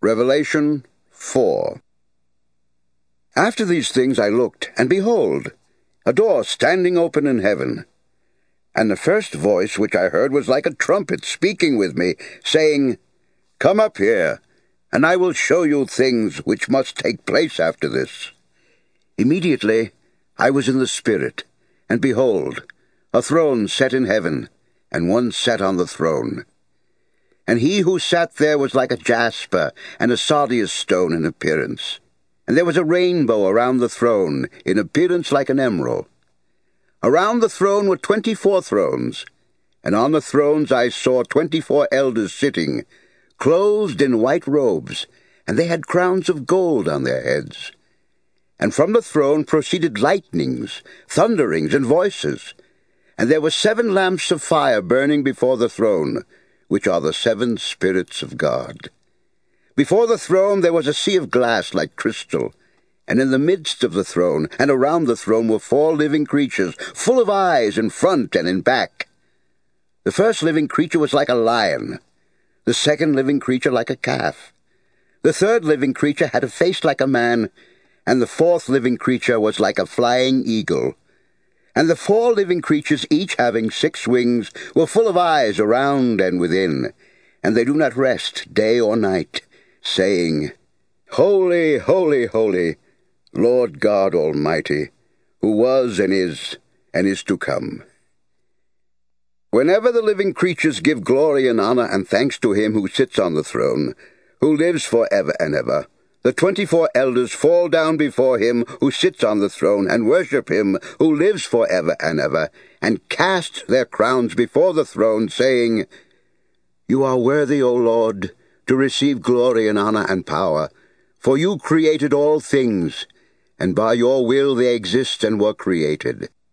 Revelation 4. After these things I looked, and behold, a door standing open in heaven. And the first voice which I heard was like a trumpet speaking with me, saying, Come up here, and I will show you things which must take place after this. Immediately I was in the Spirit, and behold, a throne set in heaven, and one sat on the throne. And he who sat there was like a jasper and a sardius stone in appearance. And there was a rainbow around the throne, in appearance like an emerald. Around the throne were 24 thrones, and on the thrones I saw 24 elders sitting, clothed in white robes, and they had crowns of gold on their heads. And from the throne proceeded lightnings, thunderings, and voices. And there were 7 lamps of fire burning before the throne, which are the 7 spirits of God. Before the throne there was a sea of glass like crystal, and in the midst of the throne and around the throne were 4 living creatures, full of eyes in front and in back. The first living creature was like a lion, the second living creature like a calf. The third living creature had a face like a man, and the fourth living creature was like a flying eagle. And the 4 living creatures, each having 6 wings, were full of eyes around and within, and they do not rest day or night, saying, Holy, holy, holy, Lord God Almighty, who was and is to come. Whenever the living creatures give glory and honor and thanks to him who sits on the throne, who lives forever and ever, the 24 elders fall down before him who sits on the throne and worship him who lives forever and ever, and cast their crowns before the throne, saying, You are worthy, O Lord, to receive glory and honor and power, for you created all things, and by your will they exist and were created.